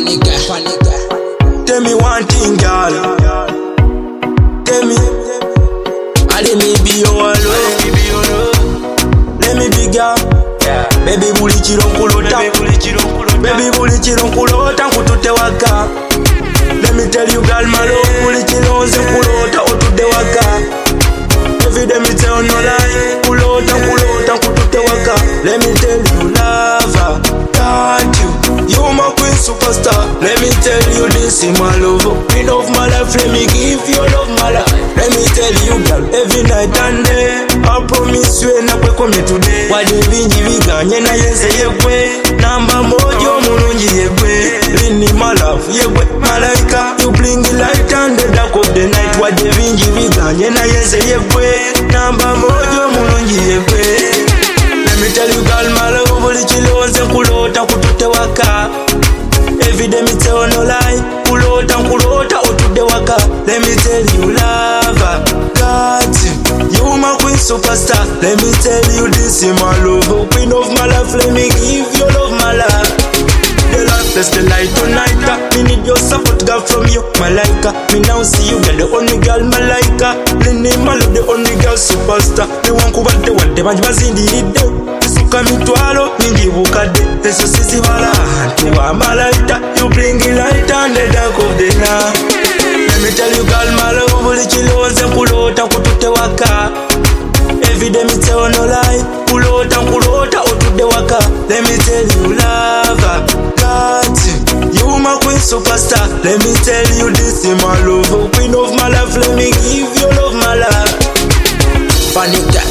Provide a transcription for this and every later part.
Tell me one thing, girl. Tell me, let me be your love. Let me be girl. Baby buli chironkulota. Baby buli chironkulota kutute waka. Let me tell you, girl, my love buli chironze kulota otude waka. Every day me tell no lie. Kulota kutute waka. Let me tell you, lover, got you. You my queen superstar. Let me tell you this is my love, queen of my life. Let me give you love, my life. Let me tell you, girl, every night and day. I promise you na kwe come today. Wade vinji viganye na yense yekwe. Namba mojo mulunji yekwe. Lini my love yekwe malaika. You bring the light and the dark of the night. Wade vinji viganye na yense yekwe. Namba mojo mulunji yekwe. Let me tell you, girl, my love buli chilonze kulota kutute waka. Every day me tell no lie. Kulota otude waka. Let me tell you, lover, got you. You my queen superstar. Let me tell you this is my love, queen of my life. Let me give you love, my love. The life, that's the light tonight. Me need your support, girl, from you, Malaika. Me now see you, you're the only girl, Malaika. Lini Malo, the only girl superstar. Me want kubate wante majibazindi ide. Isuka mitwalo, mingi bukade. Teso sisi wala, tuwa Malaika. You bring the light and the dark of the night. Let me tell you, girl, my love, buli chilonze kulota kutute waka. Every day me tell no lie. Kulota otude waka. Let me tell you, lover, got you. You my queen superstar. Let me tell you this is my love, queen of my life. Let me give you love, my love. Funny guy.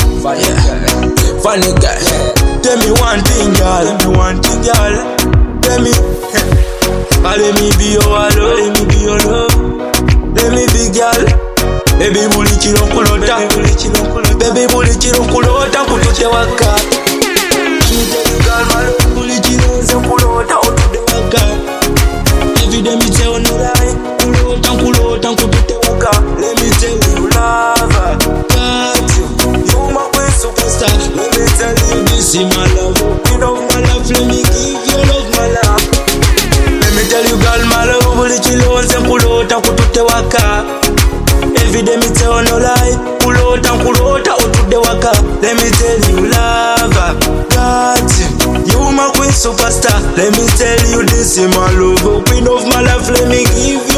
Tell me one thing, girl. Tell me, let me be your love. Let me be girl. Baby buli chironkulota. Baby buli chironkulota kutute waka. Me tell you, girl, my love buli chironze kulota otude waka. Every day me tell no lie. Kulota kutute waka. Let me tell you, lover, got you. You my queen superstar. Let me tell you this is my love, queen of my life. Let me give you love, my love. Let me tell you, girl, my love buli chironze kulota kutute waka. Every day me tell no lie. Kulota otude waka. Let me tell you, lover, got you. You my queen superstar. Let me tell you this is my love, queen of my life. Let me give you